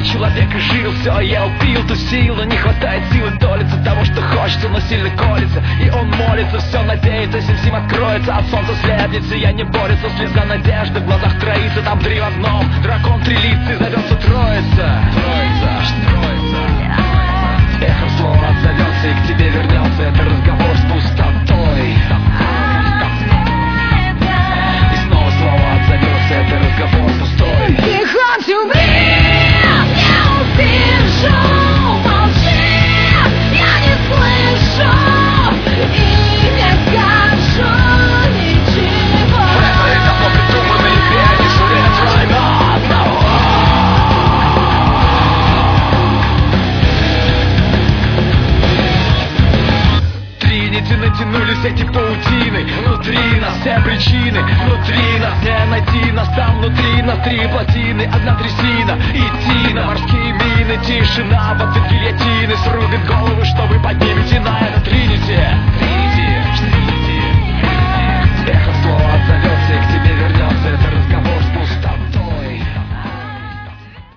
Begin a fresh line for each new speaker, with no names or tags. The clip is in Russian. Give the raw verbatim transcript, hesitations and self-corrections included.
человека жил, все ел, пил, тусил, но не хватает силы толиться того, что хочется, но сильно колется. И он молится, все надеется, сим-сим откроется, от солнца слепнет, сияние борется, слеза надежды в глазах троится. Там три в одном, дракон три лица и зовется Троица. Троица, Троица. Эхом словно отзовется и к тебе вернется. Это разговор с пустотой. И снова слово отзовется. Это разговор пустой.
Не увижу, молчи, я не слышу и не скажу ничего.
В этой давно придуманной игре не журят война одного. Тринити натянулись эти паутины. Внутри нас все причины, внутри нас не найти нас. Там внутри нас три плотины, одна трясина идти на морские мины. Тишина в ответ гильотины срубит головы, что вы поднимете на это Тринити.